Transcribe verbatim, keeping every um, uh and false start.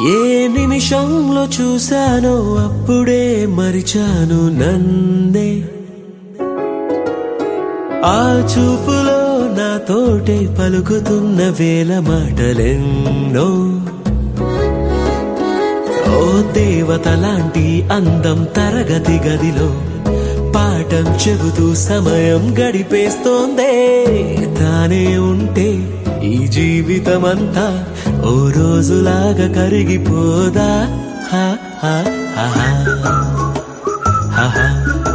ఏ నిమిషంలో చూశానో అప్పుడే మరిచాను నన్నే, ఆ చూపులో నాతోటే పలుకుతున్న వేల మాటలెన్నో. ఓ దేవత లాంటి అందం తరగతి గదిలో పాఠం చెబుతూ సమయం గడిపేస్తోందే. తానే ఉంటే ఈ జీవితమంతా ఓ రోజులాగా కరిగిపోదా. హా హా హా హా హా.